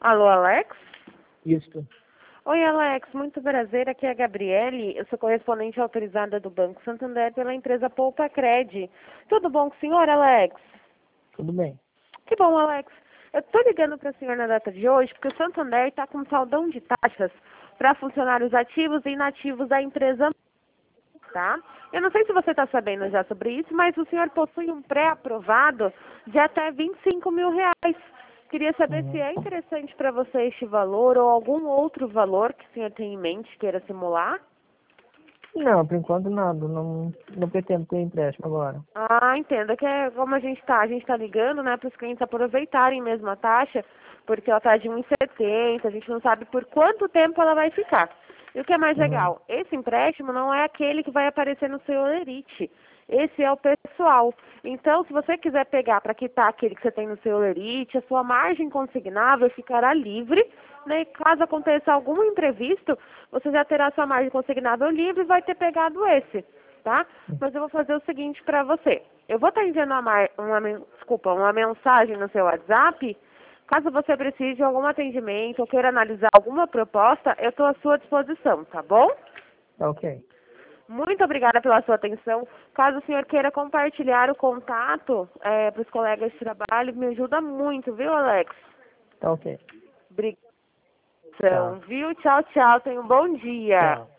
Alô, Alex? Isso. Oi, Alex. Muito prazer. Aqui é a Gabriele. Eu sou correspondente autorizada do Banco Santander pela empresa Poupa Cred. Tudo bom com o senhor, Alex? Tudo bem. Que bom, Alex. Eu estou ligando para o senhor na data de hoje porque o Santander está com um saldão de taxas para funcionários ativos e inativos da empresa, tá? Eu não sei se você está sabendo já sobre isso, mas o senhor possui um pré-aprovado de até R$ 25.000. Queria saber se é interessante para você este valor ou algum outro valor que o senhor tem em mente, queira simular. Não, por enquanto nada. Não pretendo ter empréstimo agora. Ah, entendo. Que é como a gente tá ligando, né, para os clientes aproveitarem mesmo a taxa, porque ela tá de 1,70, a gente não sabe por quanto tempo ela vai ficar. E o que é mais legal, esse empréstimo não é aquele que vai aparecer no seu Olerite. Esse é o pessoal. Então, se você quiser pegar para quitar aquele que você tem no seu Olerite, a sua margem consignável ficará livre, né? E caso aconteça algum imprevisto, você já terá sua margem consignável livre e vai ter pegado esse, tá? Mas eu vou fazer o seguinte para você. Eu vou estar enviando uma mensagem no seu WhatsApp. Caso você precise de algum atendimento ou queira analisar alguma proposta, eu estou à sua disposição, tá bom? Tá ok. Muito obrigada pela sua atenção. Caso o senhor queira compartilhar o contato para os colegas de trabalho, me ajuda muito, viu, Alex? Tá ok. Obrigada, Tchau. viu? Tchau, tchau. Tenha um bom dia. Tchau.